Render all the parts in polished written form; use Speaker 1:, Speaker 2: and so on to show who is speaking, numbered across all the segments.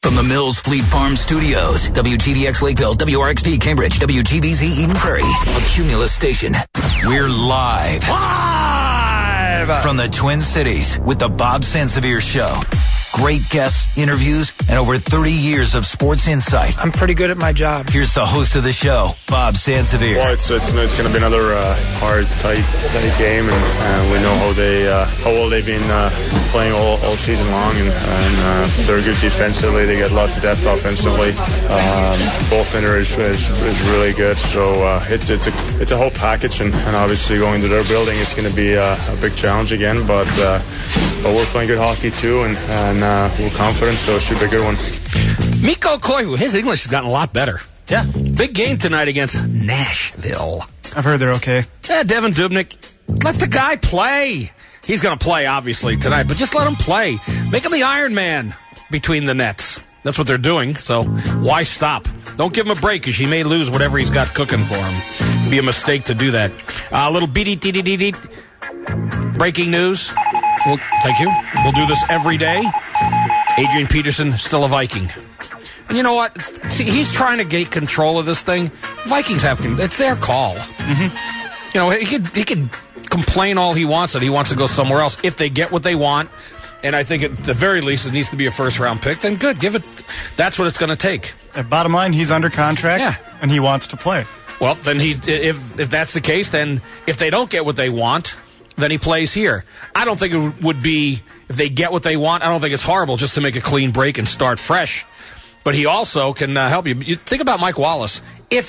Speaker 1: From the Mills Fleet Farm Studios, WGDX Lakeville, WRXP Cambridge, WGBZ Eden Prairie, a Cumulus station. We're live from the Twin Cities with the Bob Sansevier Show. Great guests, interviews, and over 30 years of sports insight.
Speaker 2: I'm pretty good at my job.
Speaker 1: Here's the host of the show, Bob Sansevier.
Speaker 3: Well, it's going to be another hard, tight game, and we know how well they've been playing all season long, and they're good defensively. They get lots of depth offensively. Goaltender is really good, so it's a whole package, and obviously going to their building, it's going to be a big challenge again, but we're playing good hockey too, and we're confident, so it should be a good one.
Speaker 4: Mikko Koivu, his English has gotten a lot better.
Speaker 2: Yeah.
Speaker 4: Big game tonight against Nashville.
Speaker 2: I've heard they're okay.
Speaker 4: Yeah, Devin Dubnyk, let the guy play. He's going to play, obviously, tonight, but just let him play. Make him the Iron Man between the nets. That's what they're doing, so why stop? Don't give him a break, because he may lose whatever he's got cooking for him. It'd be a mistake to do that. A little beady breaking news. Well, thank you. We'll do this every day. Adrian Peterson, still a Viking. And you know what? See, he's trying to get control of this thing. Vikings have it's their call. Mm-hmm. You know, he could complain all he wants that he wants to go somewhere else. If they get what they want, and I think at the very least it needs to be a first-round pick, then good. Give it. That's what it's going to take.
Speaker 2: Bottom line, he's under contract, and he wants to play.
Speaker 4: Well, then if that's the case, then if they don't get what they want, then he plays here. I don't think it would be, if they get what they want, I don't think it's horrible just to make a clean break and start fresh. But he also can help you. You think about Mike Wallace.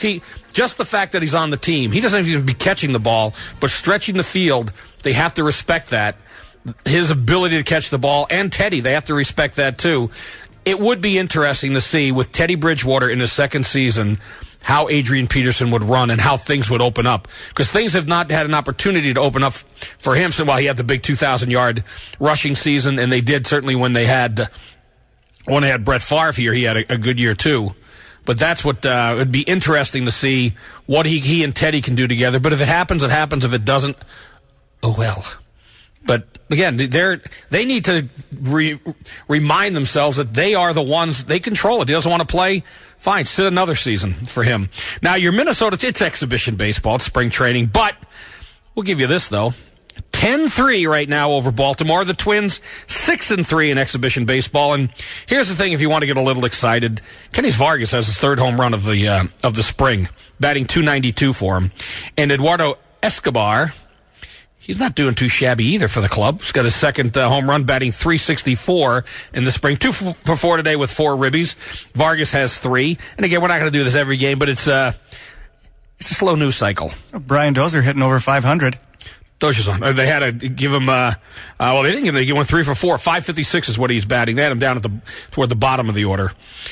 Speaker 4: Just the fact that he's on the team, he doesn't even be catching the ball, but stretching the field, they have to respect that. His ability to catch the ball, and Teddy, they have to respect that too. It would be interesting to see with Teddy Bridgewater in his second season how Adrian Peterson would run and how things would open up. Because things have not had an opportunity to open up for him while he had the big 2,000-yard rushing season, and they did certainly when they had Brett Favre here, he had a good year too. But that's what it would be interesting to see what he and Teddy can do together. But if it happens, it happens. If it doesn't, oh well. But again, they need to remind themselves that they are the ones, they control it. He doesn't want to play, fine, sit another season for him. Now, your Minnesota, it's exhibition baseball, it's spring training, but we'll give you this, though. 10-3 right now over Baltimore. The Twins, 6-3 in exhibition baseball. And here's the thing, if you want to get a little excited, Kenny Vargas has his third home run of the spring, batting .292 for him. And Eduardo Escobar, he's not doing too shabby either for the club. He's got his second home run, batting .364 in the spring. 2 for 4 today with 4 ribbies. Vargas has 3. And again, we're not going to do this every game, but it's a slow news cycle.
Speaker 2: Brian Dozier hitting over 500.
Speaker 4: Dozier's on. They had to give him, they didn't give him, they went 3 for 4. 556 is what he's batting. They had him down toward the bottom of the order.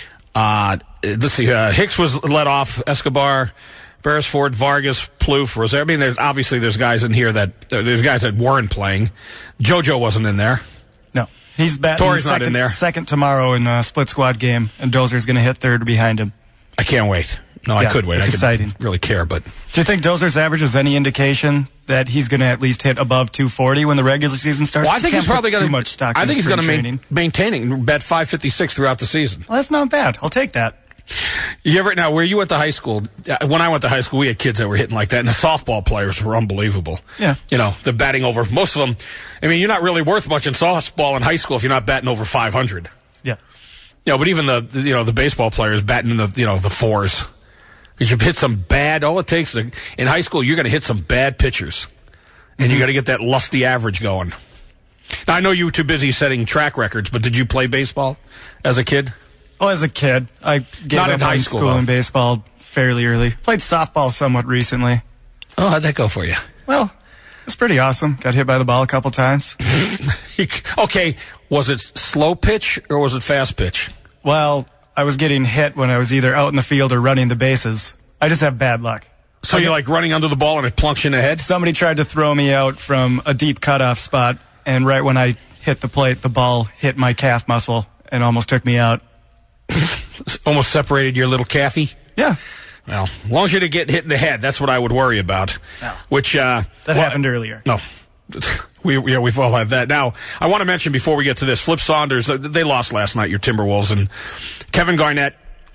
Speaker 4: Let's see, Hicks was led off, Escobar, Beresford, Vargas, Plouffe, Rosario. I mean, there's guys in here there's guys that weren't playing. JoJo wasn't in there.
Speaker 2: No. He's batting
Speaker 4: not in there.
Speaker 2: Second tomorrow in a split squad game, and Dozier's going to hit third behind him.
Speaker 4: I can't wait. No, I could wait.
Speaker 2: It's exciting.
Speaker 4: Really care, but.
Speaker 2: Do you think Dozier's average is any indication that he's going to at least hit above 240 when the regular season starts?
Speaker 4: Well, I think he's probably going to.
Speaker 2: Much stock.
Speaker 4: I think he's going to maintain bet 556 throughout the season.
Speaker 2: Well, that's not bad. I'll take that.
Speaker 4: Now, where you went to high school, when I went to high school, we had kids that were hitting like that, and the softball players were unbelievable.
Speaker 2: Yeah.
Speaker 4: You know, the batting over, most of them, I mean, you're not really worth much in softball in high school if you're not batting over 500.
Speaker 2: Yeah.
Speaker 4: You know, but even the baseball players batting in the fours. Because you hit some bad, all it takes in high school, you're going to hit some bad pitchers. And you got to get that lusty average going. Now, I know you were too busy setting track records, but did you play baseball as a kid?
Speaker 2: Well, as a kid, I gave
Speaker 4: Not
Speaker 2: up
Speaker 4: in high
Speaker 2: on
Speaker 4: school
Speaker 2: in baseball fairly early. Played softball somewhat recently.
Speaker 4: Oh, how'd that go for you?
Speaker 2: Well, it's pretty awesome. Got hit by the ball a couple times.
Speaker 4: Okay, was it slow pitch or was it fast pitch?
Speaker 2: Well, I was getting hit when I was either out in the field or running the bases. I just have bad luck.
Speaker 4: So you're like running under the ball and it plunks you in the head?
Speaker 2: Somebody tried to throw me out from a deep cutoff spot, and right when I hit the plate, the ball hit my calf muscle and almost took me out.
Speaker 4: Almost separated your little calfie?
Speaker 2: Yeah.
Speaker 4: Well, as long as you didn't get hit in the head, that's what I would worry about.
Speaker 2: No.
Speaker 4: Which
Speaker 2: that happened earlier.
Speaker 4: No. We've all had that. Now, I want to mention before we get to this, Flip Saunders, they lost last night, your Timberwolves, and Kevin Garnett,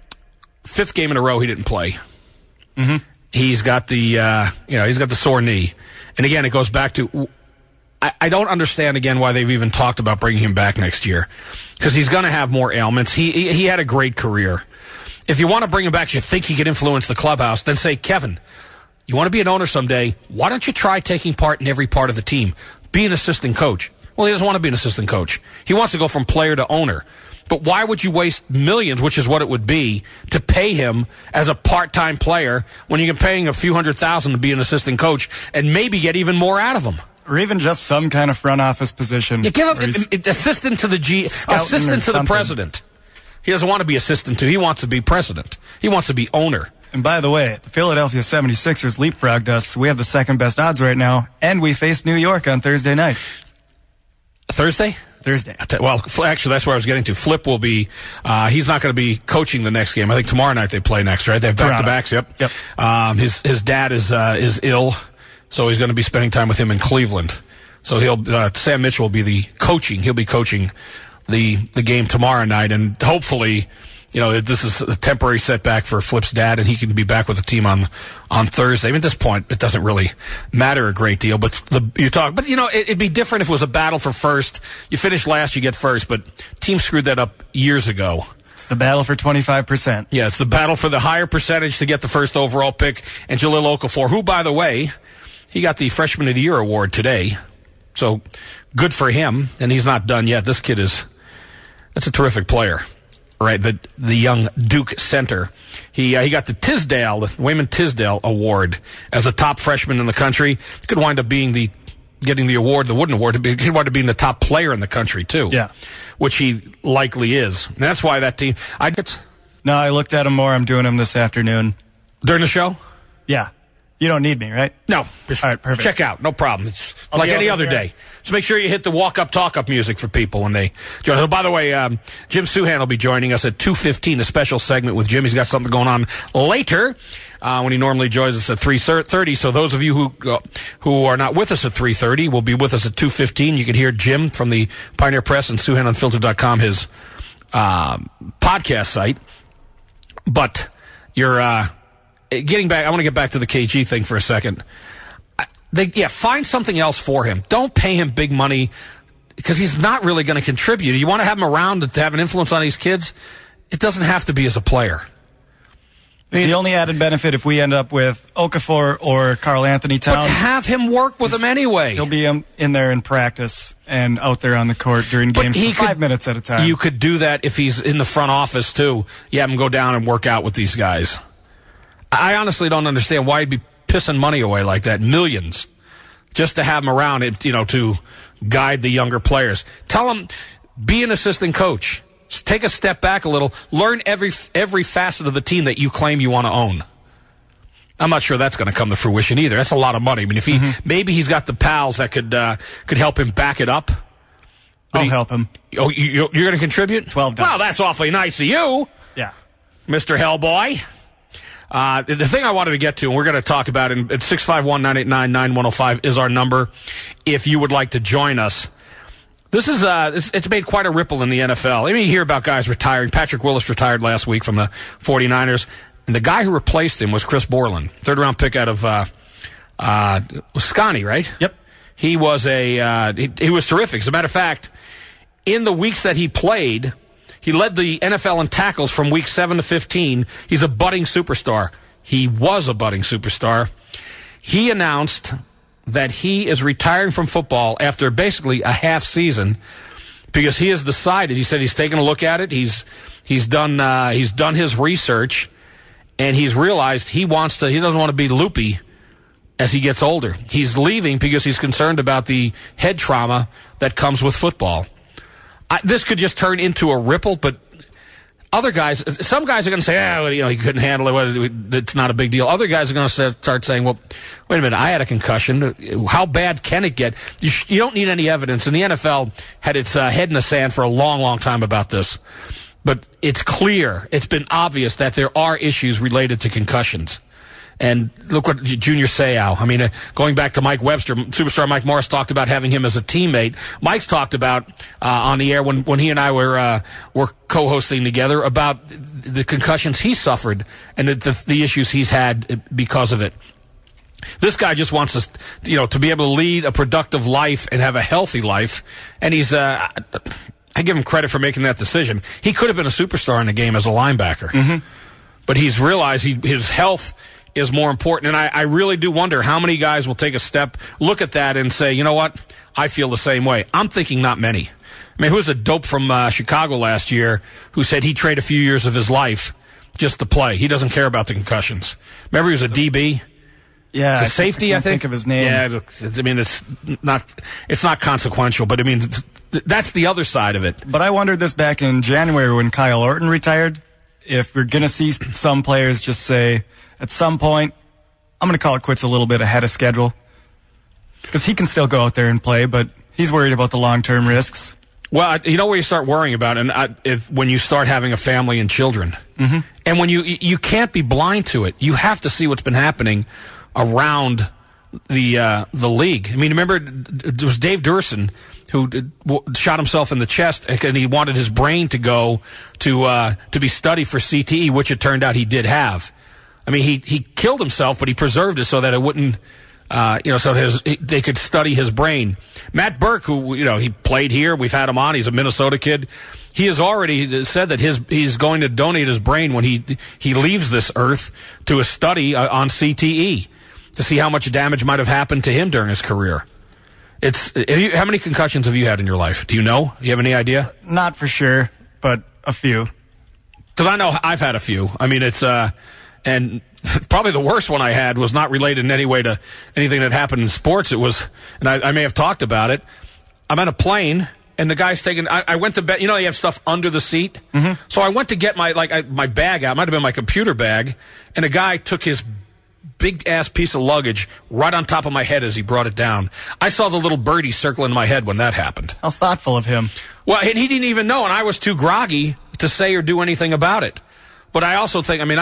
Speaker 4: 5th game in a row he didn't play.
Speaker 2: Mm-hmm.
Speaker 4: He's got the, he's got the sore knee. And again, it goes back to, I don't understand again why they've even talked about bringing him back next year. Because he's going to have more ailments. He had a great career. If you want to bring him back, you think he could influence the clubhouse, then say, Kevin, you want to be an owner someday, why don't you try taking part in every part of the team? Be an assistant coach. Well, he doesn't want to be an assistant coach. He wants to go from player to owner. But why would you waste millions, which is what it would be, to pay him as a part-time player when you can pay him a few $100,000 to be an assistant coach and maybe get even more out of him?
Speaker 2: Or even just some kind of front office position.
Speaker 4: You give him assistant to the assistant to the president. He doesn't want to be assistant to. He wants to be president. He wants to be owner.
Speaker 2: And by the way, the Philadelphia 76ers leapfrogged us. So we have the second best odds right now, and we face New York on Thursday night.
Speaker 4: Thursday?
Speaker 2: Thursday.
Speaker 4: Well, actually, that's where I was getting to. Flip will be, he's not going to be coaching the next game. I think tomorrow night they play next, right? They have back-to-backs, yep. His dad is ill, so he's going to be spending time with him in Cleveland. So Sam Mitchell will be he'll be coaching the game tomorrow night, and hopefully, this is a temporary setback for Flip's dad, and he can be back with the team on Thursday. I mean, at this point, it doesn't really matter a great deal. But it'd be different if it was a battle for first. You finish last, you get first. But teams screwed that up years ago.
Speaker 2: It's the battle for 25%.
Speaker 4: Yeah, it's the battle for the higher percentage to get the first overall pick. And Jahlil Okafor, who, by the way, he got the Freshman of the Year award today. So good for him. And he's not done yet. This kid that's a terrific player. Right, the young Duke center. He got the Wayman Tisdale Award as the top freshman in the country. He could wind up getting the award, the Wooden Award. He could wind up being the top player in the country too.
Speaker 2: Yeah,
Speaker 4: which he likely is. And that's why that team.
Speaker 2: No, I looked at him more. I'm doing him this afternoon
Speaker 4: during the show.
Speaker 2: Yeah. You don't need me, right?
Speaker 4: No. Just all right, perfect. Check out. No problem. It's like any other day. So make sure you hit the walk-up, talk-up music for people when they join. So by the way, Jim Souhan will be joining us at 2:15, a special segment with Jim. He's got something going on later when he normally joins us at 3:30. So those of you who are not with us at 3:30 will be with us at 2:15. You can hear Jim from the Pioneer Press and SouhanUnfiltered.com, his podcast site. But you're... Getting back, I want to get back to the KG thing for a second. Find something else for him. Don't pay him big money because he's not really going to contribute. You want to have him around to have an influence on these kids? It doesn't have to be as a player.
Speaker 2: The only added benefit if we end up with Okafor or Karl Anthony Towns.
Speaker 4: But have him work with them anyway.
Speaker 2: He'll be in there in practice and out there on the court during games for 5 minutes at a time.
Speaker 4: You could do that if he's in the front office too. You have him go down and work out with these guys. I honestly don't understand why he'd be pissing money away like that, millions, just to have him around, to guide the younger players. Tell him, be an assistant coach. Just take a step back a little. Learn every facet of the team that you claim you want to own. I'm not sure that's going to come to fruition either. That's a lot of money. I mean, if maybe he's got the pals that could help him back it up.
Speaker 2: I'll help him.
Speaker 4: Oh, you're going to contribute?
Speaker 2: $12.
Speaker 4: Well, that's awfully nice of you.
Speaker 2: Yeah,
Speaker 4: Mr. Hellboy. The thing I wanted to get to, and we're going to talk about it, at 651-989-9105 is our number if you would like to join us. This is it's made quite a ripple in the NFL. I mean, you hear about guys retiring. Patrick Willis retired last week from the 49ers, and the guy who replaced him was Chris Borland, third-round pick out of Scotty, right?
Speaker 2: Yep.
Speaker 4: He was he was terrific. As a matter of fact, in the weeks that he played, he led the NFL in tackles from week 7 to 15. He's a budding superstar. He was a budding superstar. He announced that he is retiring from football after basically a half season because he has decided. He said he's taken a look at it. He's done his research, and he's realized he doesn't want to be loopy as he gets older. He's leaving because he's concerned about the head trauma that comes with football. This could just turn into a ripple, but some guys are going to say, he couldn't handle it. It's not a big deal. Other guys are going to start saying, well, wait a minute, I had a concussion. How bad can it get? You don't need any evidence. And the NFL had its head in the sand for a long, long time about this. But it's clear, it's been obvious that there are issues related to concussions. And look what Junior Seau. I mean, going back to Mike Webster, superstar Mike Morris talked about having him as a teammate. Mike's talked about on the air when he and I were co-hosting together about the concussions he suffered and the issues he's had because of it. This guy just wants us, to be able to lead a productive life and have a healthy life. And he's, I give him credit for making that decision. He could have been a superstar in the game as a linebacker. Mm-hmm. But he's realized his health is more important. And I really do wonder how many guys will take a step, look at that and say, you know what? I feel the same way. I'm thinking not many. I mean, who was a dope from Chicago last year who said he'd trade a few years of his life just to play? He doesn't care about the concussions. Remember, he was a DB?
Speaker 2: Yeah,
Speaker 4: it's a safety, I think
Speaker 2: of his name.
Speaker 4: Yeah, I mean, it's not consequential, but I mean, that's the other side of it.
Speaker 2: But I wondered this back in January when Kyle Orton retired, if we're going to see some players just say, at some point, I'm going to call it quits a little bit ahead of schedule. Because he can still go out there and play, but he's worried about the long-term risks.
Speaker 4: Well, you know where you start worrying about, when you start having a family and children. Mm-hmm. And when you can't be blind to it. You have to see what's been happening around the league. I mean, remember, it was Dave Durson who shot himself in the chest, and he wanted his brain to go to be studied for CTE, which it turned out he did have. I mean, he killed himself, but he preserved it so that it wouldn't, so they could study his brain. Matt Burke, who, he played here, we've had him on, he's a Minnesota kid. He has already said that he's going to donate his brain when he leaves this earth to a study on CTE to see how much damage might have happened to him during his career. How many concussions have you had in your life? Do you know? You have any idea?
Speaker 2: Not for sure, but a few.
Speaker 4: Because I know I've had a few. I mean, and probably the worst one I had was not related in any way to anything that happened in sports. It was, and I may have talked about it. I'm on a plane, and the guy's taking, I went to bed, you have stuff under the seat. Mm-hmm. So I went to get my bag out, it might have been my computer bag, and a guy took his big-ass piece of luggage right on top of my head as he brought it down. I saw the little birdie circling in my head when that happened.
Speaker 2: How thoughtful of him.
Speaker 4: Well, and he didn't even know, and I was too groggy to say or do anything about it. But I also think, I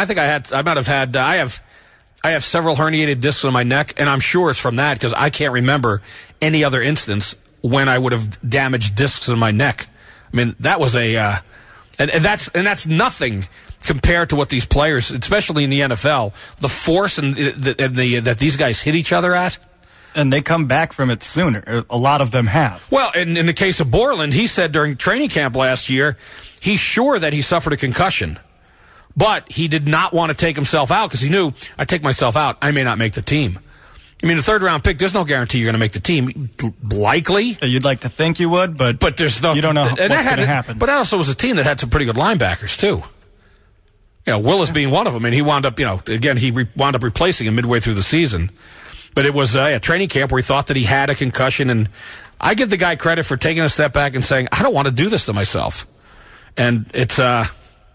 Speaker 4: have several herniated discs in my neck, and I'm sure it's from that because I can't remember any other instance when I would have damaged discs in my neck. I mean, that was and that's nothing compared to what these players, especially in the NFL, the force that these guys hit each other at.
Speaker 2: And they come back from it sooner. A lot of them have.
Speaker 4: Well, in the case of Borland, he said during training camp last year, he's sure that he suffered a concussion. But he did not want to take himself out because he knew, I take myself out, I may not make the team. I mean, the third-round pick, there's no guarantee you're going to make the team. Likely.
Speaker 2: You'd like to think you would, but
Speaker 4: there's no,
Speaker 2: you don't know what's going to happen.
Speaker 4: But that also was a team that had some pretty good linebackers, too. Willis being one of them, and he wound up, wound up replacing him midway through the season. But it was a training camp where he thought that he had a concussion, and I give the guy credit for taking a step back and saying, I don't want to do this to myself. And it's going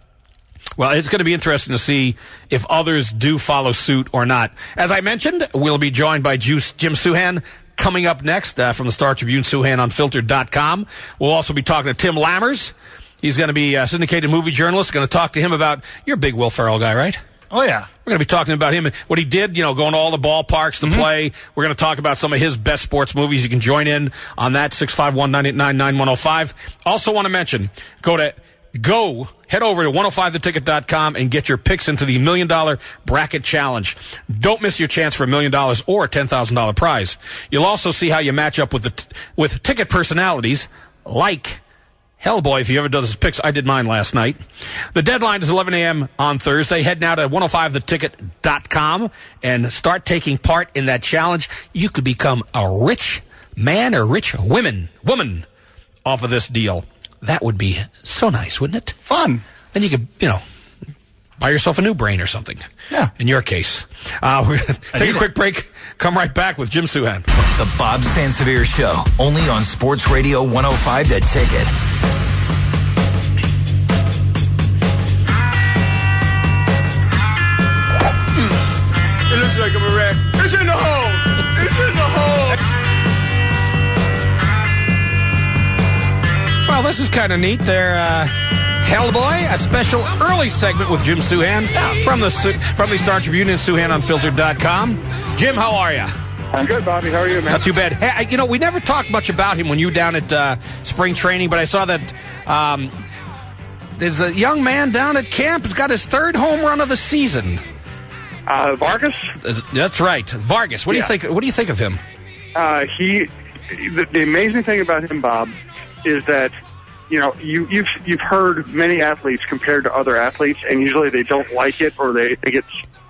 Speaker 4: to be interesting to see if others do follow suit or not. As I mentioned, we'll be joined by Jim Souhan coming up next from the Star Tribune, SouhanUnfiltered.com. We'll also be talking to Tim Lammers. He's going to be a syndicated movie journalist. Going to talk to him about, you're a big Will Ferrell guy, right?
Speaker 2: Oh, yeah.
Speaker 4: We're going to be talking about him and what he did, going to all the ballparks to play. We're going to talk about some of his best sports movies. You can join in on that, 651-989-9105. Also want to mention, head over to 105theticket.com and get your picks into the $1 million bracket challenge. Don't miss your chance for $1 million or a $10,000 prize. You'll also see how you match up with ticket personalities like Hellboy. If you ever done his picks, I did mine last night. The deadline is 11 a.m. on Thursday. Head now to 105theticket.com and start taking part in that challenge. You could become a rich man or rich woman off of this deal. That would be so nice, wouldn't it?
Speaker 2: Fun.
Speaker 4: Then you could, buy yourself a new brain or something.
Speaker 2: Yeah.
Speaker 4: In your case. We're going to take a quick break. Come right back with Jim Souhan.
Speaker 1: The Bob Sansevier Show, only on Sports Radio 105 The Ticket.
Speaker 3: It looks like I'm a wreck. It's in the hole. It's in the hole.
Speaker 4: Well, this is kind of neat. They're Hellboy, a special early segment with Jim Souhan from the Star Tribune and SouhanUnfiltered.com. Jim, how are you?
Speaker 5: I'm good, Bobby. How are you, man?
Speaker 4: Not too bad. Hey, we never talked much about him when you were down at spring training, but I saw that there's a young man down at camp who's got his third home run of the season.
Speaker 5: Vargas?
Speaker 4: That's right, Vargas. What do you think? What do you think of him?
Speaker 5: The amazing thing about him, Bob, is that you've heard many athletes compared to other athletes, and usually they don't like it, or they think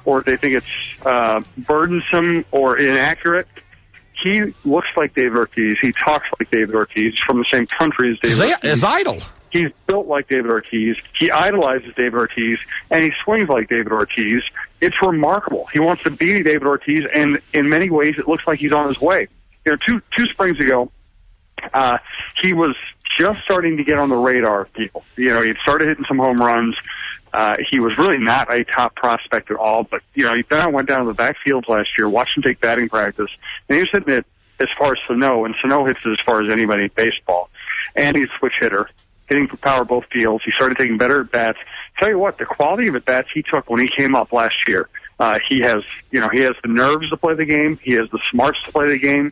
Speaker 5: it's burdensome or inaccurate. He looks like David Ortiz. He talks like David Ortiz. From the same country as David Ortiz.
Speaker 4: His idol.
Speaker 5: He's built like David Ortiz. He idolizes David Ortiz, and he swings like David Ortiz. It's remarkable. He wants to be David Ortiz, and in many ways, it looks like he's on his way. Two springs ago, he was just starting to get on the radar of people. He'd started hitting some home runs. He was really not a top prospect at all, but, then I went down to the backfield last year, watched him take batting practice, and he was hitting it as far as Sano, and Sano hits it as far as anybody in baseball. And he's a switch hitter, hitting for power both fields. He started taking better at-bats. Tell you what, the quality of at-bats he took when he came up last year, he has the nerves to play the game. He has the smarts to play the game.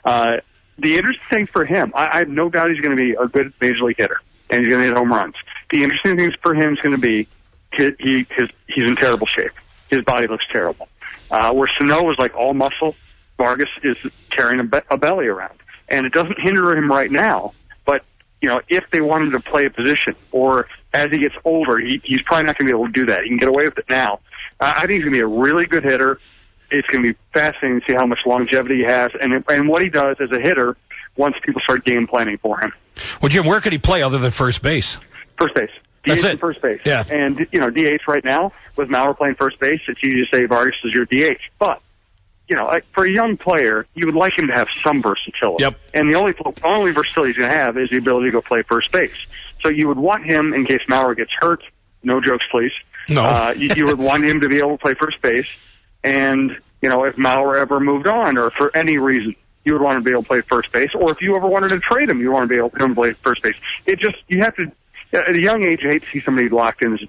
Speaker 5: The interesting thing for him, I have no doubt he's going to be a good major league hitter, and he's going to hit home runs. The interesting thing for him is going to be he's in terrible shape. His body looks terrible. Where Sano is like all muscle, Vargas is carrying a belly around, and it doesn't hinder him right now. But if they want him to play a position, or as he gets older, he's probably not going to be able to do that. He can get away with it now. I think he's going to be a really good hitter. It's going to be fascinating to see how much longevity he has and what he does as a hitter once people start game planning for him.
Speaker 4: Well, Jim, where could he play other than first base?
Speaker 5: First base.
Speaker 4: That's it.
Speaker 5: First base.
Speaker 4: Yeah.
Speaker 5: And, DH right now, with Mauer playing first base, it's easy to say Vargas is your DH. But, for a young player, you would like him to have some versatility.
Speaker 4: Yep.
Speaker 5: And the only versatility he's going to have is the ability to go play first base. So you would want him, in case Mauer gets hurt, no jokes, please.
Speaker 4: No.
Speaker 5: You would want him to be able to play first base. And, if Mauer ever moved on, or for any reason, you would want to be able to play first base. Or if you ever wanted to trade him, you want to be able to play first base. You have to, at a young age, I hate to see somebody locked in as a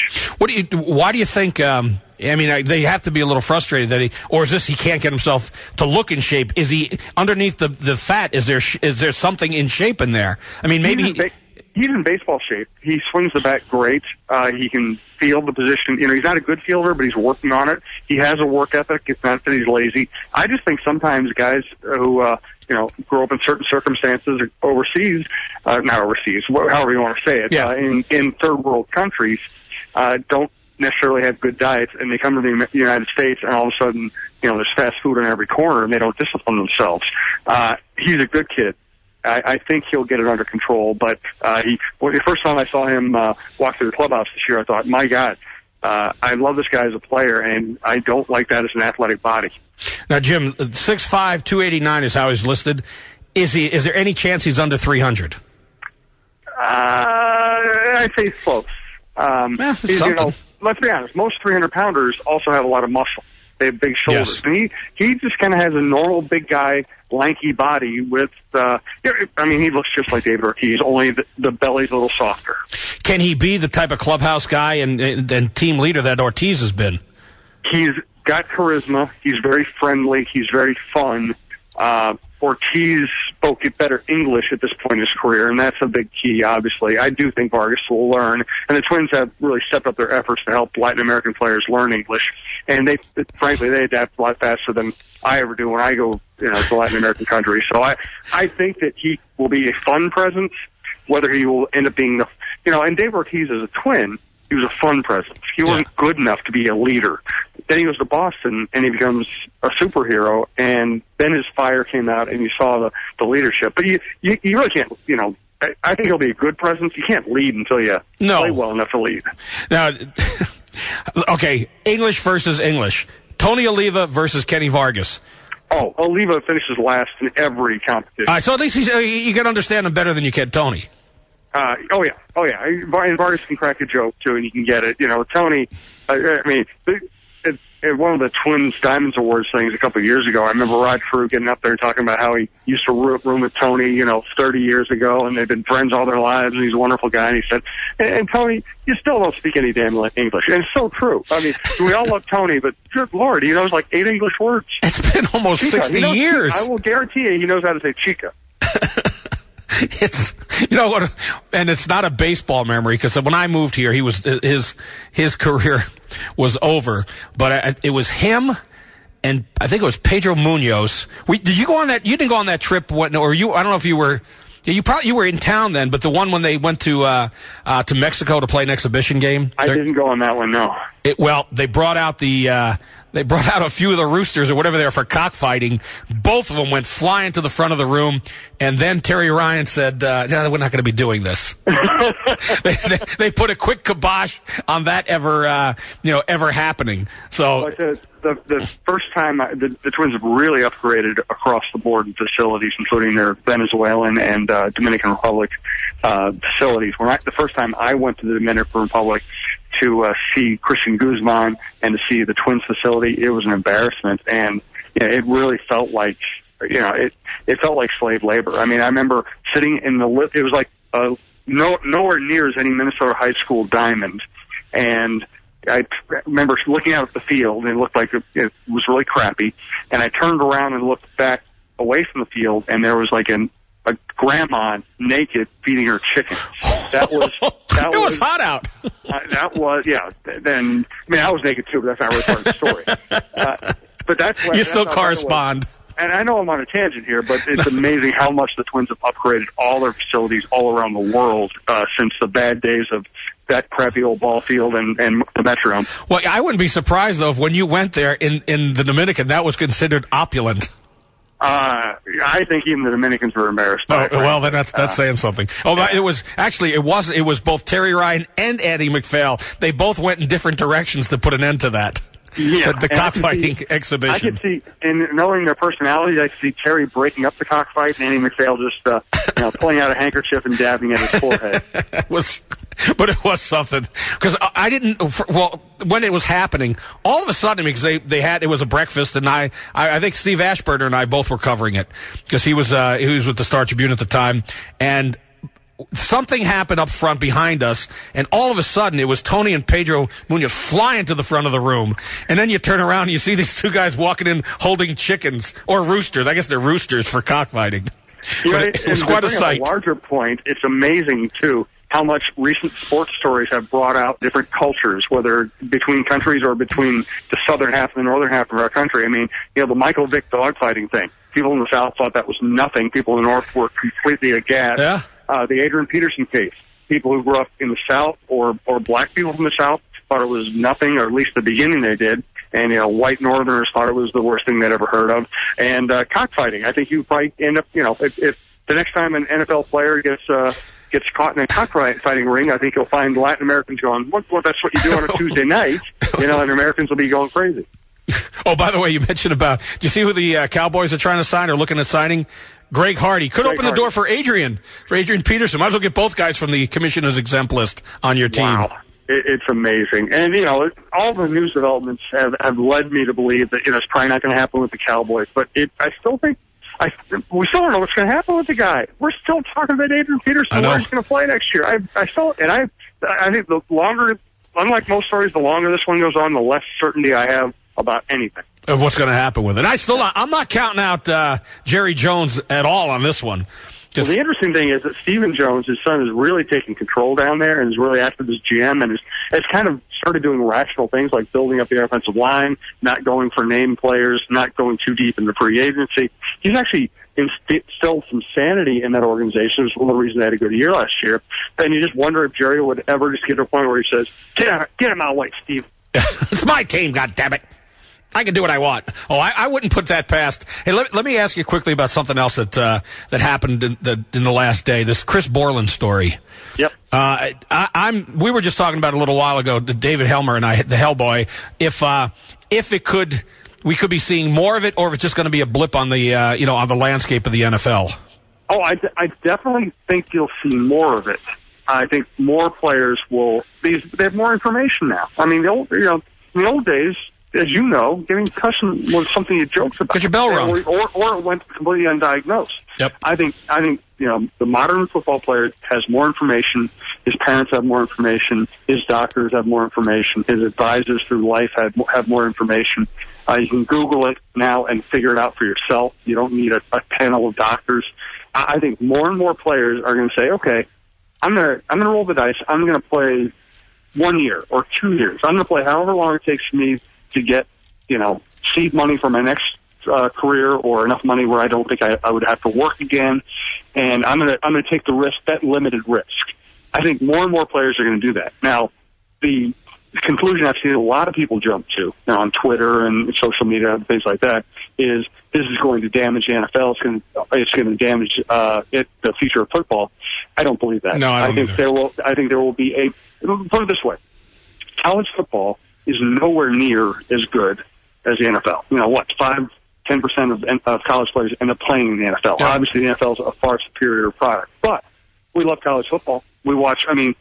Speaker 5: DH.
Speaker 4: Why do you think, they have to be a little frustrated or is this he can't get himself to look in shape? Is he, underneath the fat, is there something in shape in there? I mean, maybe...
Speaker 5: He's in baseball shape. He swings the bat great. He can field the position. He's not a good fielder, but he's working on it. He has a work ethic. It's not that he's lazy. I just think sometimes guys who, grow up in certain circumstances overseas, not overseas, however you want to say it, in third world countries, don't necessarily have good diets, and they come to the United States, and all of a sudden, there's fast food on every corner, and they don't discipline themselves. He's a good kid. I think he'll get it under control, but the first time I saw him walk through the clubhouse this year, I thought, my God, I love this guy as a player, and I don't like that as an athletic body.
Speaker 4: Now, Jim, 6'5", 289 is how he's listed. Is there any chance he's under 300?
Speaker 5: I'd say he's close. Let's be honest, most 300-pounders also have a lot of muscle. They have big shoulders. Yes. And he just kind of has a normal big guy, lanky body with, he looks just like David Ortiz, only the belly's a little softer.
Speaker 4: Can he be the type of clubhouse guy and team leader that Ortiz has been?
Speaker 5: He's got charisma. He's very friendly. He's very fun. Ortiz spoke better English at this point in his career, and that's a big key, obviously. I do think Vargas will learn, and the Twins have really stepped up their efforts to help Latin American players learn English, and they adapt a lot faster than I ever do when I go to Latin American countries. So I think that he will be a fun presence, whether he will end up being and Dave Ortiz as a Twin, he was a fun presence. He wasn't good enough to be a leader. Then he goes to Boston, and he becomes a superhero, and then his fire came out, and you saw the leadership. But you really can't, I think he'll be a good presence. You can't lead until you play well enough to lead.
Speaker 4: Now, okay, English versus English. Tony Oliva versus Kenny Vargas.
Speaker 5: Oh, Oliva finishes last in every competition.
Speaker 4: All right, so at least you can understand him better than you can Tony.
Speaker 5: Oh yeah. And Vargas can crack a joke too, and you can get it. Tony, at one of the Twins Diamonds Awards things a couple of years ago, I remember Rod Carew getting up there and talking about how he used to room with Tony, 30 years ago, and they've been friends all their lives, and he's a wonderful guy. And he said, and Tony, you still don't speak any damn English. And it's so true. I mean, we all love Tony, but good Lord, he knows like 8 English words.
Speaker 4: It's been almost
Speaker 5: Chica.
Speaker 4: 60 years.
Speaker 5: I will guarantee you he knows how to say chica.
Speaker 4: It's, what, and it's not a baseball memory, because when I moved here, his career was over, but it was him, and I think it was Pedro Munoz. Did you go on that? You didn't go on that trip, or you? I don't know if you were. You were in town then, but the one when they went to Mexico to play an exhibition game.
Speaker 5: I didn't go on that one. No.
Speaker 4: They brought out a few of the roosters or whatever they were for cockfighting. Both of them went flying to the front of the room, and then Terry Ryan said, "No, we're not going to be doing this." they put a quick kibosh on that ever happening. So.
Speaker 5: The first time the Twins have really upgraded across the board in facilities, including their Venezuelan and Dominican Republic facilities. The first time I went to the Dominican Republic to see Christian Guzman and to see the Twins facility, it was an embarrassment, and it really felt like it felt like slave labor. I mean, I remember sitting in it was like nowhere near as any Minnesota high school diamond, and I remember looking out at the field, and it looked like it was really crappy. And I turned around and looked back away from the field, and there was like a grandma naked feeding her chickens. That was
Speaker 4: it was hot out.
Speaker 5: That was Then I was naked too, but that's not really part of the story. But that's what,
Speaker 4: you still correspond.
Speaker 5: And I know I'm on a tangent here, but it's amazing how much the Twins have upgraded all their facilities all around the world since the bad days of that crappy old ball field and the Metrodome.
Speaker 4: Well, I wouldn't be surprised, though, if when you went there in the Dominican, that was considered opulent.
Speaker 5: I think even the Dominicans were embarrassed.
Speaker 4: Well, then that's saying something. It was both Terry Ryan and Andy McPhail. They both went in different directions to put an end to that.
Speaker 5: Yeah,
Speaker 4: the cockfighting exhibition.
Speaker 5: I could see, and knowing their personalities, I could see Terry breaking up the cockfight and Andy McPhail just pulling out a handkerchief and dabbing at his forehead.
Speaker 4: But it was something, because I didn't. Well, when it was happening, all of a sudden, because it was a breakfast, and I think Steve Ashburner and I both were covering it, because he was with the Star Tribune at the time, and something happened up front behind us, and all of a sudden it was Tony and Pedro Munoz flying to the front of the room, and then you turn around and you see these two guys walking in holding chickens or roosters. I guess they're roosters for cockfighting. It was quite a sight.
Speaker 5: A larger point, it's amazing too how much recent sports stories have brought out different cultures, whether between countries or between the southern half and the northern half of our country. I mean, the Michael Vick dogfighting thing. People in the South thought that was nothing. People in the North were completely aghast.
Speaker 4: Yeah.
Speaker 5: The Adrian Peterson case. People who grew up in the South or black people from the South thought it was nothing, or at least the beginning they did. And, white Northerners thought it was the worst thing they'd ever heard of. And cockfighting. I think you probably end up, if the next time an NFL player gets caught in a cockfighting ring, I think you'll find Latin Americans going, well, that's what you do on a Tuesday night, and Americans will be going crazy.
Speaker 4: Oh, by the way, you mentioned do you see who the Cowboys are trying to sign or looking at signing? Greg Hardy. Could open the door for Adrian Peterson. Might as well get both guys from the commissioner's exempt list on your team.
Speaker 5: Wow. It's amazing. And, all the news developments have led me to believe that, it's probably not going to happen with the Cowboys. But I still think we still don't know what's going to happen with the guy. We're still talking about Adrian Peterson, where he's going to play next year. I think the longer, unlike most stories, the longer this one goes on, the less certainty I have about anything.
Speaker 4: Of what's going to happen with it. I'm not counting out Jerry Jones at all on this one.
Speaker 5: Well, the interesting thing is that Stephen Jones, his son, is really taking control down there and is really active as GM and has kind of started doing rational things like building up the offensive line, not going for name players, not going too deep into free agency. He's actually instilled some sanity in that organization. It was one of the reasons they had a good year last year. And you just wonder if Jerry would ever just get to a point where he says, get him out of way, Steve.
Speaker 4: It's my team, goddammit. I can do what I want. Oh, I wouldn't put that past. Hey, let me ask you quickly about something else that happened in the last day. This Chris Borland story.
Speaker 5: Yep.
Speaker 4: We were just talking about it a little while ago. David Helmer and I, the Hellboy. If we could be seeing more of it, or if it's just going to be a blip on the on the landscape of the NFL.
Speaker 5: Oh, I definitely think you'll see more of it. I think more players will. They have more information now. I mean, in the old days, as you know, getting concussion was something you joked about.
Speaker 4: Get your bell rung.
Speaker 5: Or it went completely undiagnosed.
Speaker 4: Yep.
Speaker 5: I think the modern football player has more information. His parents have more information. His doctors have more information. His advisors through life have more information. You can Google it now and figure it out for yourself. You don't need a panel of doctors. I think more and more players are going to say, okay, I'm going to roll the dice. I'm going to play 1 year or 2 years. I'm going to play however long it takes for me to get, seed money for my next career, or enough money where I don't think I would have to work again. And I'm going to take the risk, that limited risk. I think more and more players are going to do that. Now, the conclusion I've seen a lot of people jump to on Twitter and social media and things like that is this is going to damage the NFL. It's going to damage the future of football. I don't believe that.
Speaker 4: No, I think
Speaker 5: there will be put it this way: college football is nowhere near as good as the NFL. 5-10% of college players end up playing in the NFL. Yeah. Obviously, the NFL is a far superior product, but we love college football. We watch.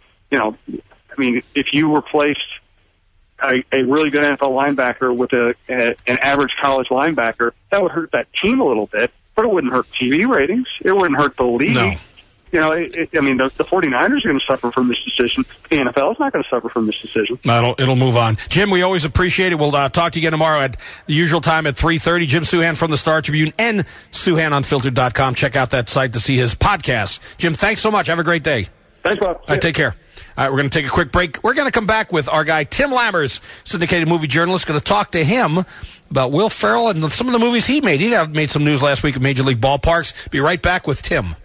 Speaker 5: If you replaced a really good NFL linebacker with an average college linebacker, that would hurt that team a little bit, but it wouldn't hurt TV ratings. It wouldn't hurt the league.
Speaker 4: No.
Speaker 5: The 49ers are going to suffer from this decision. The NFL is not going to suffer from this decision.
Speaker 4: It'll move on. Jim, we always appreciate it. We'll talk to you again tomorrow at the usual time at 3:30. Jim Souhan from the Star Tribune and SouhanUnfiltered.com. Check out that site to see his podcast. Jim, thanks so much. Have a great day.
Speaker 5: Thanks, Bob.
Speaker 4: All right, take care. All right, we're going to take a quick break. We're going to come back with our guy, Tim Lammers, syndicated movie journalist, going to talk to him about Will Ferrell and some of the movies he made. He made some news last week at Major League Ballparks. Be right back with Tim.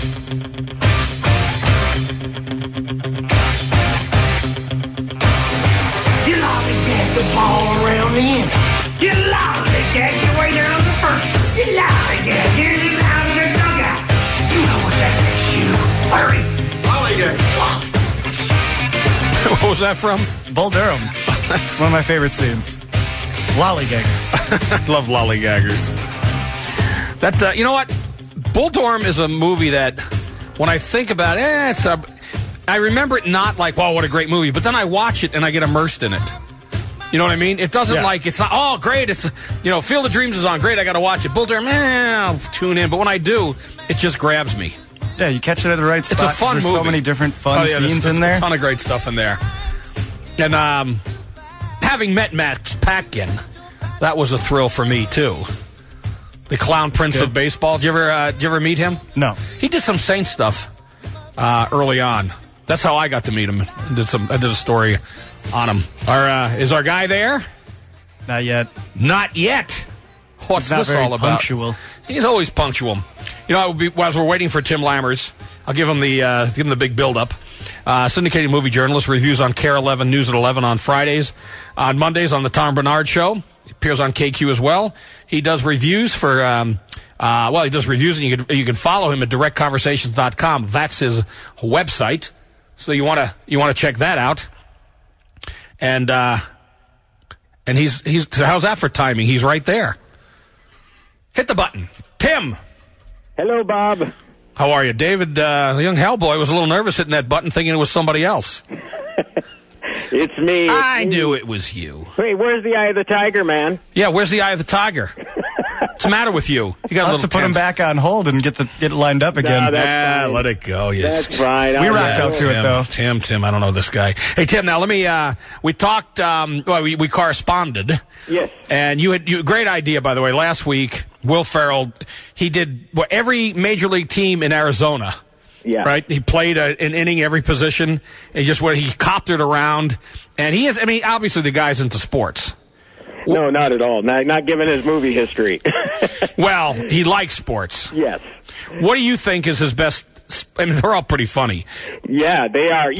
Speaker 6: You lollygag the ball around the end. You lollygag your way down the first. You lollygag in and out of the dugout. You know what that makes you. Hurry. Lollygag.
Speaker 4: What was that from?
Speaker 2: Bull Durham. One of my favorite scenes. Lollygaggers.
Speaker 4: Love lollygaggers. That you know what? Bull Durham is a movie that, when I think about it, I remember it not like, wow, what a great movie, but then I watch it and I get immersed in it. You know what I mean? It doesn't it's not, oh, great, it's, Field of Dreams is on, great, I got to watch it. Bull Durham, I'll tune in, but when I do, it just grabs me.
Speaker 2: Yeah, you catch it at the right spot.
Speaker 4: It's a fun
Speaker 2: movie. There's so many different fun scenes in there.
Speaker 4: A ton of great stuff in there. And having met Matt Patkin, that was a thrill for me, too. The Clown Prince of Baseball. Did you ever meet him?
Speaker 2: No.
Speaker 4: He did some Saint stuff early on. That's how I got to meet him. I did a story on him. Is our guy there?
Speaker 2: Not yet.
Speaker 4: Not yet. What's
Speaker 2: He's not
Speaker 4: this
Speaker 2: very
Speaker 4: all about?
Speaker 2: Punctual.
Speaker 4: He's always punctual. As we're waiting for Tim Lammers, I'll give him the big build-up. Syndicated movie journalist, reviews on KARE 11, News at 11 on Fridays. On Mondays on the Tom Bernard Show. He appears on KQ as well. He does reviews for, he does reviews, and you can follow him at directconversations.com. That's his website. So you want to check that out. And he's how's that for timing? He's right there. Hit the button. Tim.
Speaker 7: Hello, Bob.
Speaker 4: How are you? David, the young Hellboy, was a little nervous hitting that button thinking it was somebody else.
Speaker 7: It's me.
Speaker 4: I knew it was you.
Speaker 7: Wait, where's the eye of the tiger, man?
Speaker 4: Yeah, where's the eye of the tiger? What's the matter with you? You got
Speaker 2: I'll have to put him back on hold and get it lined up again.
Speaker 4: Let it go.
Speaker 7: That's fine.
Speaker 2: We rocked out to it, though.
Speaker 4: Tim, I don't know this guy. Hey, Tim, now let me, we talked, we corresponded.
Speaker 7: Yes.
Speaker 4: And you had a great idea, by the way, last week. Will Ferrell, he did every major league team in Arizona.
Speaker 7: Yeah.
Speaker 4: Right? He played an inning every position. He coptered around. And he is, obviously the guy's into sports.
Speaker 7: No, not at all. Not given his movie history.
Speaker 4: Well, he likes sports.
Speaker 7: Yes.
Speaker 4: What do you think is his best? They're all pretty funny.
Speaker 7: Yeah, they are.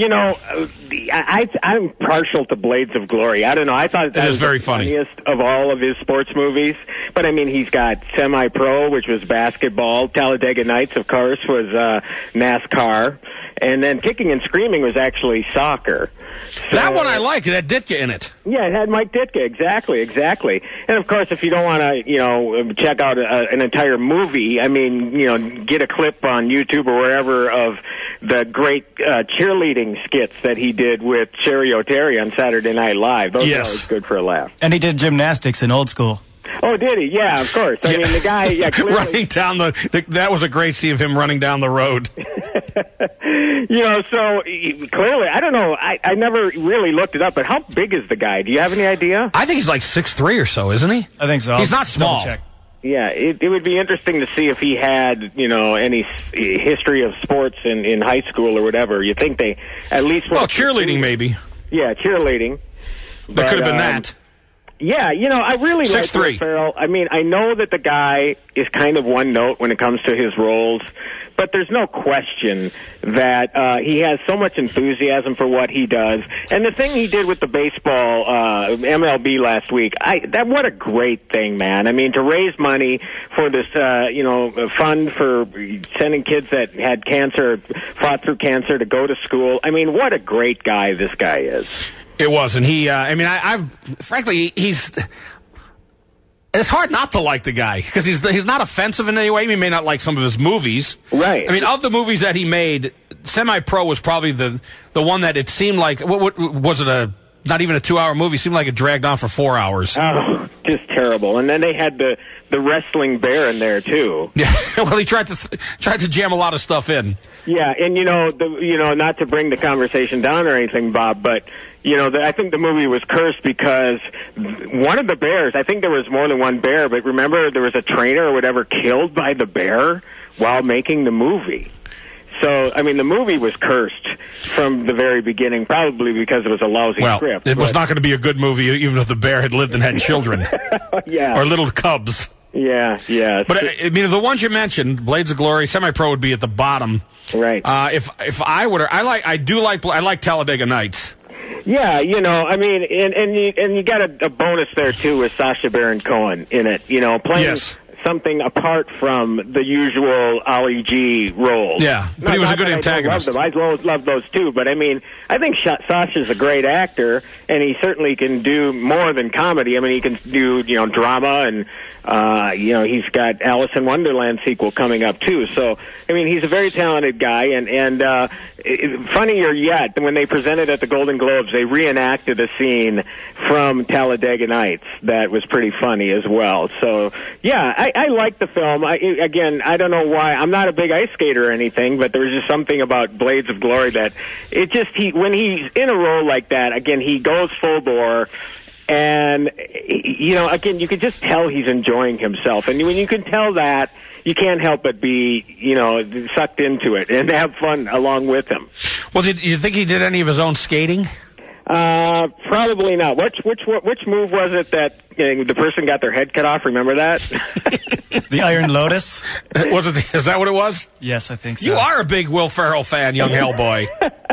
Speaker 7: I'm partial to Blades of Glory. I don't know. I thought that was
Speaker 4: very
Speaker 7: the
Speaker 4: funny.
Speaker 7: Funniest of all of his sports movies. But, he's got Semi-Pro, which was basketball. Talladega Nights, of course, was NASCAR. And then Kicking and Screaming was actually soccer.
Speaker 4: That one I liked. It had Ditka in it.
Speaker 7: Yeah, it had Mike Ditka. Exactly. And of course, if you don't want to, check out an entire movie, I mean, get a clip on YouTube or wherever of the great cheerleading skits that he did with Sherry O'Terry on Saturday Night Live. Those are always good for a laugh.
Speaker 2: And he did gymnastics in Old School.
Speaker 7: Oh, did he? Yeah, of course. I mean, the guy, clearly.
Speaker 4: Running down that was a great scene of him running down the road.
Speaker 7: So clearly, I don't know. I never really looked it up, but how big is the guy? Do you have any idea?
Speaker 4: I think he's like 6'3" or so, isn't he?
Speaker 2: I think so.
Speaker 4: He's not small.
Speaker 2: Double check.
Speaker 7: Yeah, it would be interesting to see if he had, any history of sports in high school or whatever. You think they at least...
Speaker 4: Well, cheerleading maybe.
Speaker 7: Yeah, cheerleading.
Speaker 4: That could have been that.
Speaker 7: Yeah, I really like Will Ferrell. I mean, I know that the guy is kind of one note when it comes to his roles, but there's no question that he has so much enthusiasm for what he does. And the thing he did with the baseball MLB last week, what a great thing, man. I mean, to raise money for this, fund for sending kids that had cancer, fought through cancer, to go to school. I mean, what a great guy this guy is.
Speaker 4: It was, and he, frankly, it's hard not to like the guy, because he's not offensive in any way. He may not like some of his movies.
Speaker 7: Right.
Speaker 4: I mean, of the movies that he made, Semi-Pro was probably the one that it seemed like, what was it, not even a 2-hour movie, it seemed like it dragged on for 4 hours.
Speaker 7: Oh, just terrible. And then they had the wrestling bear in there, too.
Speaker 4: Yeah, well, he tried to jam a lot of stuff in.
Speaker 7: Yeah, and not to bring the conversation down or anything, Bob, but I think the movie was cursed because one of the bears, I think there was more than one bear, but remember there was a trainer or whatever killed by the bear while making the movie. So, I mean, the movie was cursed from the very beginning, probably because it was a lousy script.
Speaker 4: It was not going to be a good movie even if the bear had lived and had children.
Speaker 7: Yeah.
Speaker 4: Or little cubs.
Speaker 7: Yeah.
Speaker 4: But, I mean, the ones you mentioned, Blades of Glory, Semi-Pro would be at the bottom.
Speaker 7: Right.
Speaker 4: If I were to, I like Talladega Nights.
Speaker 7: Yeah, I mean, and you got a bonus there too with Sacha Baron Cohen in it, playing something apart from the usual Ali G roles.
Speaker 4: Yeah, but he was a good antagonist.
Speaker 7: I love those too, but I mean, I think Sacha's a great actor, and he certainly can do more than comedy. I mean, he can do drama, and he's got Alice in Wonderland sequel coming up too. So I mean, he's a very talented guy, and funnier yet, when they presented at the Golden Globes, they reenacted a scene from Talladega Nights that was pretty funny as well. So yeah, I like the film. Again, I don't know why. I'm not a big ice skater or anything, but there was just something about Blades of Glory that when he's in a role like that, again, he goes full bore. And, again, you can just tell he's enjoying himself. And when you can tell that, you can't help but be, sucked into it and have fun along with him.
Speaker 4: Well, did you think he did any of his own skating?
Speaker 7: Probably not. Which move was it that the person got their head cut off? Remember that?
Speaker 2: It's the Iron Lotus.
Speaker 4: Is that what it was?
Speaker 2: Yes, I think so.
Speaker 4: You are a big Will Ferrell fan, young Hellboy.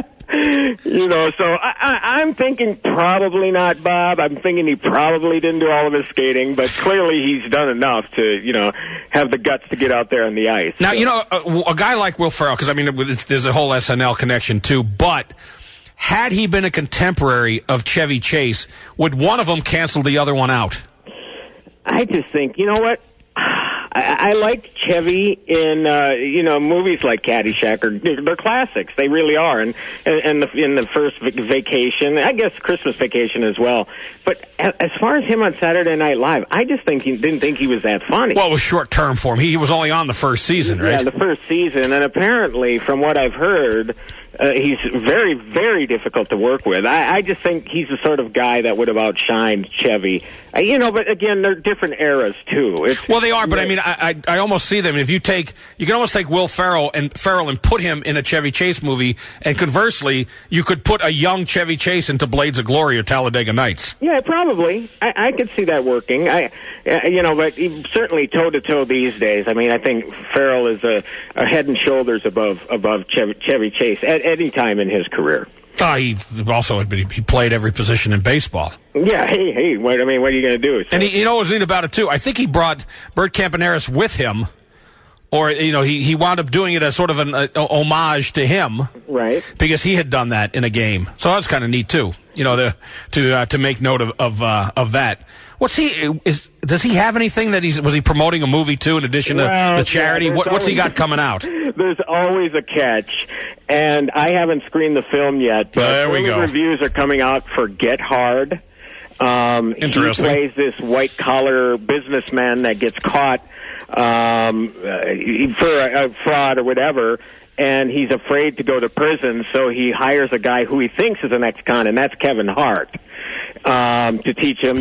Speaker 7: So I'm thinking probably not, Bob. I'm thinking he probably didn't do all of his skating, but clearly he's done enough to, have the guts to get out there on the ice.
Speaker 4: Now, a guy like Will Ferrell, because, I mean, there's a whole SNL connection, too, but had he been a contemporary of Chevy Chase, would one of them cancel the other one out?
Speaker 7: I just think, you know what? I liked Chevy in movies like Caddyshack. They're classics. They really are. And in the first Vacation, I guess Christmas Vacation as well. But as far as him on Saturday Night Live, I just didn't think he was that funny.
Speaker 4: Well, it was short term for him. He was only on the first season, right?
Speaker 7: Yeah, the first season. And apparently, from what I've heard, he's very, very difficult to work with. I just think he's the sort of guy that would have outshined Chevy. But again, they're different eras too.
Speaker 4: Well, they are, but I mean, I almost see them. If you can almost take Will Ferrell and put him in a Chevy Chase movie, and conversely, you could put a young Chevy Chase into Blades of Glory or Talladega Nights.
Speaker 7: Yeah, probably. I could see that working. But certainly toe to toe these days. I mean, I think Ferrell is a head and shoulders above Chevy Chase at any time in his career.
Speaker 4: He also he played every position in baseball.
Speaker 7: Yeah, hey, what are you going to do? So.
Speaker 4: And what was neat about it, too? I think he brought Bert Campaneris with him or he wound up doing it as sort of an homage to him,
Speaker 7: right?
Speaker 4: Because he had done that in a game, so that's kind of neat too. To make note of that. Does he have anything that was he promoting a movie too in addition to the charity? What's he got coming out?
Speaker 7: There's always a catch, and I haven't screened the film yet, but
Speaker 4: there we go.
Speaker 7: Reviews are coming out for Get Hard.
Speaker 4: Interesting.
Speaker 7: He plays this white-collar businessman that gets caught for a fraud or whatever, and he's afraid to go to prison, so he hires a guy who he thinks is an ex-con, and that's Kevin Hart, to teach him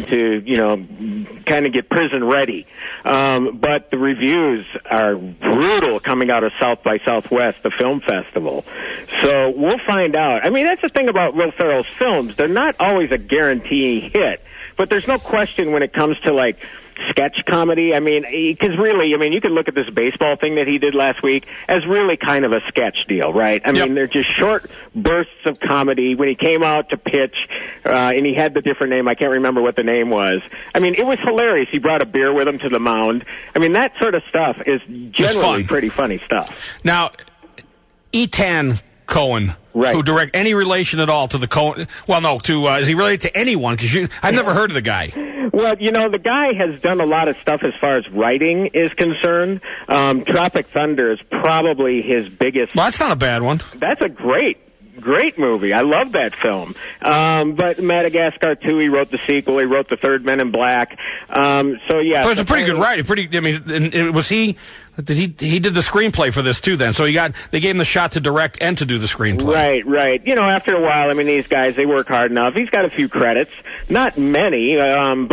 Speaker 7: to, kind of get prison ready. But the reviews are brutal coming out of South by Southwest, the film festival. So we'll find out. I mean, that's the thing about Will Ferrell's films. They're not always a guarantee hit, but there's no question when it comes to, like, sketch comedy. I mean, because really, you can look at this baseball thing that he did last week as really kind of a sketch deal, right? I mean, they're just short bursts of comedy. When he came out to pitch, and he had the different name, I can't remember what the name was. I mean, it was hilarious. He brought a beer with him to the mound. I mean, that sort of stuff is generally pretty funny stuff.
Speaker 4: Now, Ethan Cohen, who direct any relation at all to the Cohen? Well, no, is he related to anyone? Because I've never heard of the guy.
Speaker 7: Well, the guy has done a lot of stuff as far as writing is concerned. Tropic Thunder is probably his biggest.
Speaker 4: Well, that's not a bad one.
Speaker 7: That's a great movie. I love that film. But Madagascar 2, he wrote the sequel. He wrote The Third Men in Black. So it's
Speaker 4: a pretty good writer. Was he? He did the screenplay for this too then, so they gave him the shot to direct and to do the screenplay. Right.
Speaker 7: After a while, these guys, they work hard enough. He's got a few credits, not many, but on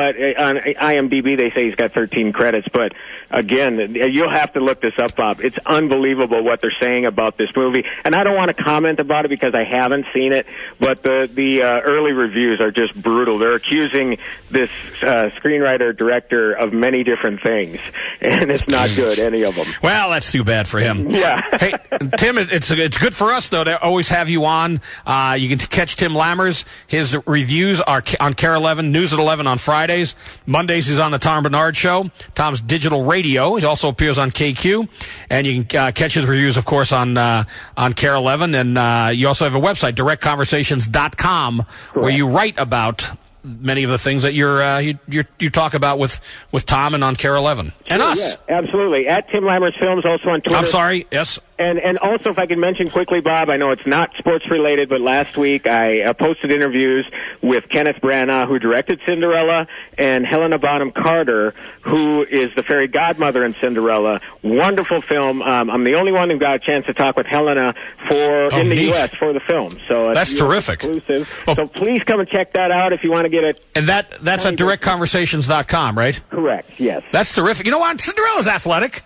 Speaker 7: IMDb they say he's got 13 credits, but again, you'll have to look this up, Bob. It's unbelievable what they're saying about this movie, and I don't want to comment about it because I haven't seen it, but the early reviews are just brutal. They're accusing this screenwriter, director of many different things, and it's not good, any of them.
Speaker 4: Well, that's too bad for him.
Speaker 7: Yeah.
Speaker 4: Hey, Tim, it's good for us, though, to always have you on. You can catch Tim Lammers. His reviews are on KARE 11, News at 11 on Fridays. Mondays, he's on the Tom Bernard Show, Tom's Digital Radio. He also appears on KQ. And you can catch his reviews, of course, on KARE 11. And you also have a website, directconversations.com, where you write about many of the things that you talk about with Tom and on KARE 11 and us.
Speaker 7: Yeah, absolutely. At Tim Lammers Films, also on Twitter.
Speaker 4: I'm sorry. Yes.
Speaker 7: And also, if I can mention quickly, Bob, I know it's not sports related, but last week I posted interviews with Kenneth Branagh, who directed Cinderella, and Helena Bonham Carter, who is the fairy godmother in Cinderella. Wonderful film. I'm the only one who got a chance to talk with Helena in the U.S. for the film. So
Speaker 4: that's terrific.
Speaker 7: Exclusive. So please come and check that out if you want to get it.
Speaker 4: And that's at directconversations.com, right?
Speaker 7: Correct. Yes.
Speaker 4: That's terrific. You know what? Cinderella's athletic.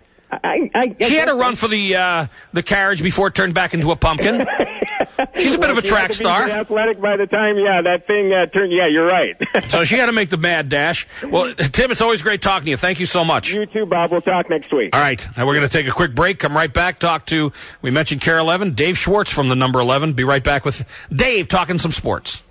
Speaker 4: She had to run for the carriage before it turned back into a pumpkin. She's a bit of a track star.
Speaker 7: Athletic by the time, that thing turned. Yeah, you're right.
Speaker 4: So she had to make the mad dash. Well, Tim, it's always great talking to you. Thank you so much.
Speaker 7: You too, Bob. We'll talk next week.
Speaker 4: All right. Now we're going to take a quick break. Come right back. We mentioned KARE 11, Dave Schwartz from the number 11. Be right back with Dave talking some sports.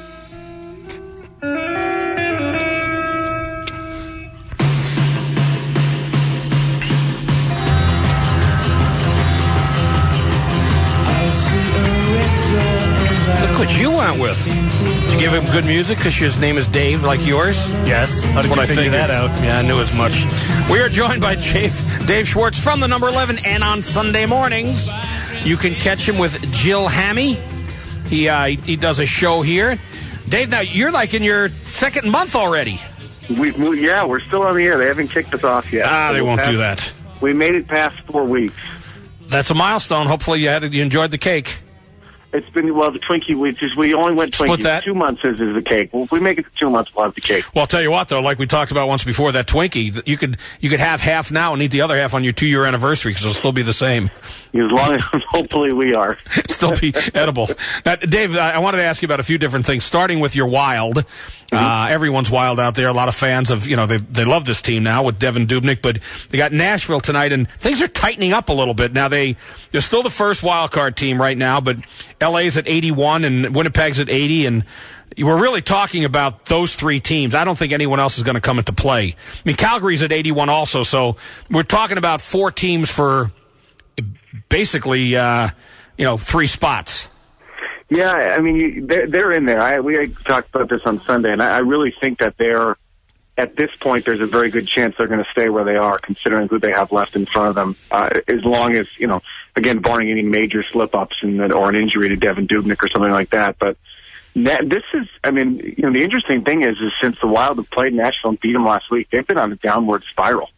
Speaker 4: Look what you went with. Did you give him good music because his name is Dave, like yours?
Speaker 2: Yes. How did you figure that out?
Speaker 4: Yeah, I knew as much. We are joined by Dave Schwartz from the number 11, and on Sunday mornings, you can catch him with Jill Hammy. He does a show here. Dave, now you're like in your second month already.
Speaker 5: We're still on the air. They haven't kicked us off yet.
Speaker 4: They won't do that.
Speaker 5: We made it past 4 weeks.
Speaker 4: That's a milestone. Hopefully you enjoyed the cake.
Speaker 5: It's been, the Twinkie, we only went Twinkie.
Speaker 4: Split that?
Speaker 5: 2 months is the cake. Well, if we make it to 2 months, we'll have the cake.
Speaker 4: Well, I'll tell you what, though, like we talked about once before, that Twinkie, you could have half now and eat the other half on your 2-year anniversary because it'll still be the same.
Speaker 5: As long as, hopefully, we are.
Speaker 4: Still be edible. Now, Dave, I wanted to ask you about a few different things, starting with your Wild. Everyone's Wild out there. A lot of fans of, they love this team now with Devin Dubnyk, but they got Nashville tonight, and things are tightening up a little bit. Now, they're still the first wild card team right now, but LA's at 81 and Winnipeg's at 80, and we're really talking about those three teams. I don't think anyone else is going to come into play. I mean, Calgary's at 81 also, so we're talking about four teams for basically, three spots.
Speaker 5: Yeah, I mean, they're in there. We talked about this on Sunday, and I really think that at this point, there's a very good chance they're going to stay where they are, considering who they have left in front of them. As long as, again, barring any major slip-ups or an injury to Devin Dubnyk or something like that. But this is, the interesting thing is since the Wild have played Nashville and beat them last week, they've been on a downward spiral.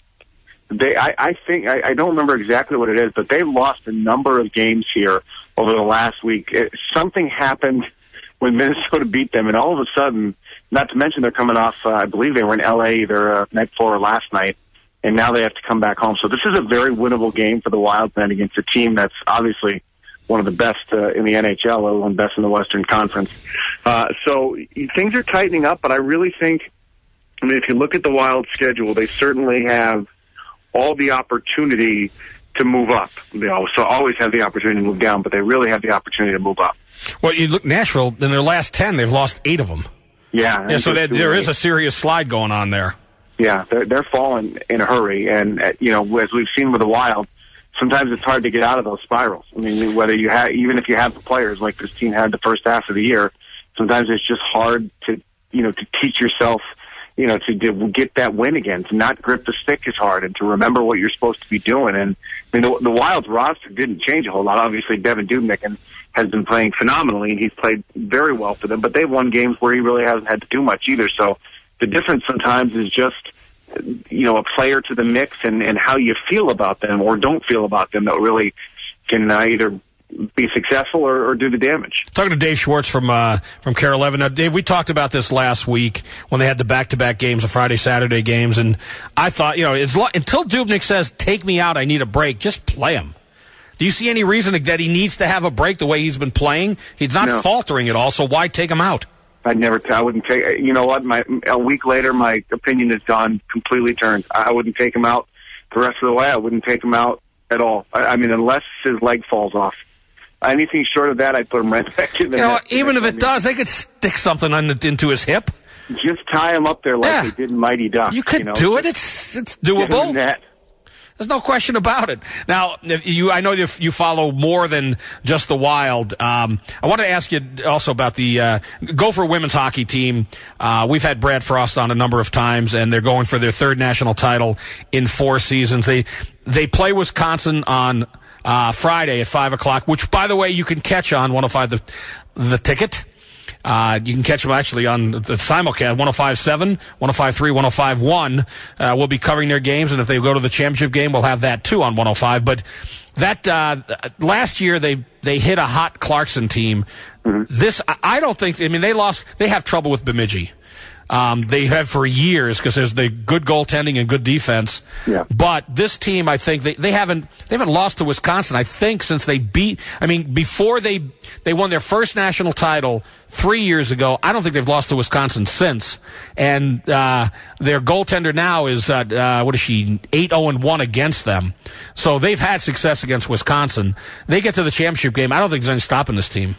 Speaker 5: I think I don't remember exactly what it is, but they lost a number of games here over the last week. Something happened when Minnesota beat them, and all of a sudden, not to mention they're coming off, I believe they were in L.A. either night before or last night, and now they have to come back home. So this is a very winnable game for the Wild then against a team that's obviously one of the best in the NHL, let alone best in the Western Conference. So things are tightening up, but I really think, if you look at the Wild schedule, they certainly have all the opportunity to move up. They also always have the opportunity to move down, but they really have the opportunity to move up.
Speaker 4: Well, you look, Nashville, in their last 10, they've lost 8 of them.
Speaker 5: Yeah.
Speaker 4: So there is a serious slide going on there.
Speaker 5: Yeah, they're falling in a hurry. And, as we've seen with the Wild, sometimes it's hard to get out of those spirals. I mean, even if you have the players like this team had the first half of the year, sometimes it's just hard to teach yourself, to get that win again, to not grip the stick as hard and to remember what you're supposed to be doing. And the Wild's roster didn't change a whole lot. Obviously, Devin Dubnyk has been playing phenomenally, and he's played very well for them, but they've won games where he really hasn't had to do much either. So the difference sometimes is just, a player to the mix and how you feel about them or don't feel about them that really can either be successful or do the damage.
Speaker 4: Talking to Dave Schwartz from KARE 11. Now, Dave, we talked about this last week when they had the back-to-back games, the Friday, Saturday games, and I thought, until Dubnyk says, take me out, I need a break, just play him. Do you see any reason that he needs to have a break the way he's been playing? He's not faltering at all, so why take him out?
Speaker 5: I wouldn't take, you know what, a week later, my opinion is gone, completely turned. I wouldn't take him out the rest of the way. I wouldn't take him out at all. Unless his leg falls off. Anything short of that, I'd put him right back in there.
Speaker 4: Even if it does, they could stick something into his hip.
Speaker 5: Just tie him up there like they did in Mighty Ducks.
Speaker 4: You could do it. It's doable. There's no question about it. Now, I know you follow more than just the Wild. I want to ask you also about the Gopher women's hockey team. We've had Brad Frost on a number of times, and they're going for their third national title in 4 seasons. They play Wisconsin on Friday at 5 o'clock, which, by the way, you can catch on 105 the Ticket. You can catch them actually on the simulcast, 105.7, 105.3, 105.1. We'll be covering their games, and if they go to the championship game, we'll have that too on 105. But that last year they hit a hot Clarkson team. Mm-hmm. This, I don't think, they have trouble with Bemidji. They have for years because there's the good goaltending and good defense. Yeah. But this team, I think they haven't lost to Wisconsin. I think since before they won their first national title 3 years ago. I don't think they've lost to Wisconsin since. And their goaltender now is 8-0-1 against them. So they've had success against Wisconsin. They get to the championship game. I don't think there's any stopping this team.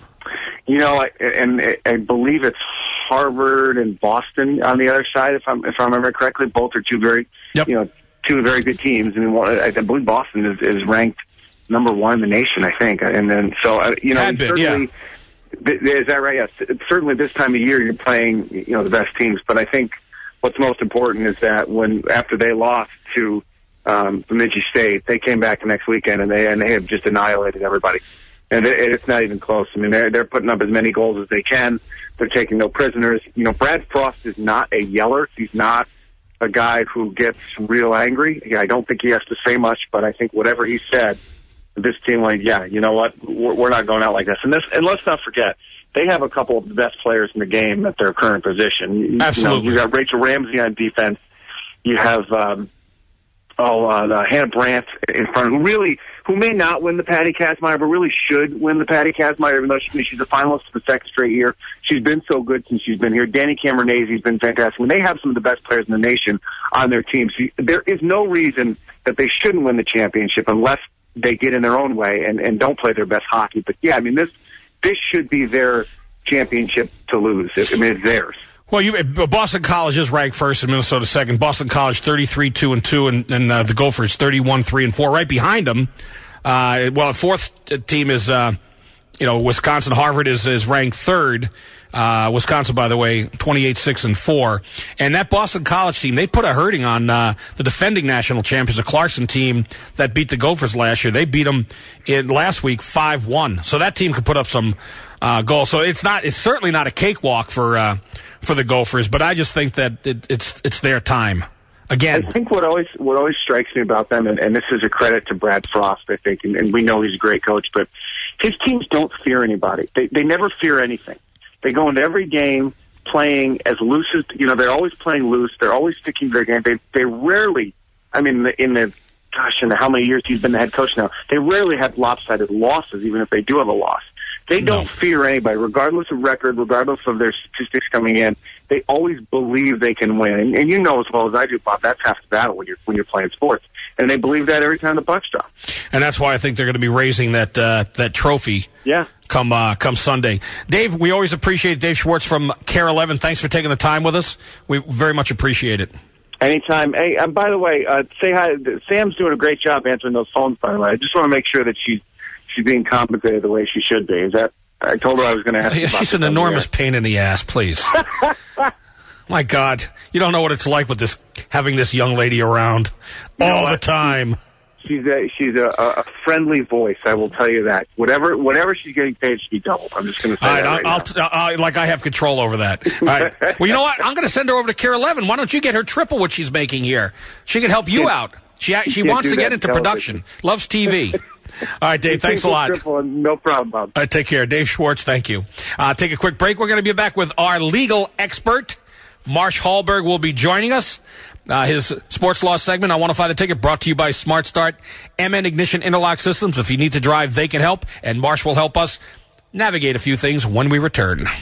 Speaker 5: I believe it's Harvard and Boston on the other side, if I remember correctly. Both are two very good teams. I believe Boston is ranked number 1 in the nation, I think. And then certainly, is that right? Yes. Certainly, this time of year you're playing the best teams. But I think what's most important is that after they lost to Bemidji State, they came back the next weekend and they have just annihilated everybody. And it's not even close. They're putting up as many goals as they can. They're taking no prisoners. Brad Frost is not a yeller. He's not a guy who gets real angry. I don't think he has to say much, but I think whatever he said, this team you know what? We're not going out like this. And let's not forget, they have a couple of the best players in the game at their current position.
Speaker 4: Absolutely.
Speaker 5: You got Rachel Ramsey on defense. You have Hannah Brandt in front, who may not win the Patty Kazmaier, but really should win the Patty Kazmaier, even though she's a finalist for the second straight year. She's been so good since she's been here. Danny Cameronesi's been fantastic. They have some of the best players in the nation on their team. So there is no reason that they shouldn't win the championship unless they get in their own way and don't play their best hockey. But this should be their championship to lose. I mean, it's theirs.
Speaker 4: Well, Boston College is ranked first and Minnesota second. Boston College 33-2-2, and the Gophers 31-3-4. Right behind them, the fourth team is Wisconsin. Harvard is ranked third. Wisconsin, by the way, 28-6-4. And that Boston College team, they put a hurting on the defending national champions, the Clarkson team that beat the Gophers last year. They beat them last week 5-1. So that team could put up some goals. So it's certainly not a cakewalk for the Gophers, but I just think that it's their time. Again,
Speaker 5: I think what always strikes me about them, and this is a credit to Brad Frost, I think, and we know he's a great coach, but his teams don't fear anybody. They never fear anything. They go into every game playing as loose as, they're always playing loose. They're always sticking to their game. They rarely, in how many years he's been the head coach now, they rarely have lopsided losses, even if they do have a loss. They don't fear anybody, regardless of record, regardless of their statistics coming in. They always believe they can win. And you know as well as I do, Bob, that's half the battle when you're playing sports. And they believe that every time the bucks drop. And
Speaker 4: that's why I think they're going to be raising that trophy.
Speaker 5: Yeah.
Speaker 4: Come Sunday. Dave, we always appreciate it. Dave Schwartz from KARE 11. Thanks for taking the time with us. We very much appreciate it.
Speaker 5: Anytime. Hey, by the way, say hi. Sam's doing a great job answering those phones, by the way. I just want to make sure that she's being compensated the way she should be. Is that? I told her I was going to ask you about
Speaker 4: She's an enormous pain in the ass, please. My God, you don't know what it's like with having this young lady around all the time.
Speaker 5: She's a friendly voice, I will tell you that. Whatever she's getting paid should be doubled. I'm just going to say that
Speaker 4: like I have control over that. All right. Well, you know what? I'm going to send her over to KARE 11. Why don't you get her triple what she's making here? She can help you out. She wants to get into production. Loves TV. All right, Dave, thanks a lot.
Speaker 5: No problem, Bob.
Speaker 4: All right, take care. Dave Schwartz, thank you. Take a quick break. We're going to be back with our legal expert. Marsh Hallberg will be joining us. His sports law segment, I Want to Find the Ticket, brought to you by Smart Start, MN Ignition Interlock Systems. If you need to drive, they can help, and Marsh will help us navigate a few things when we return.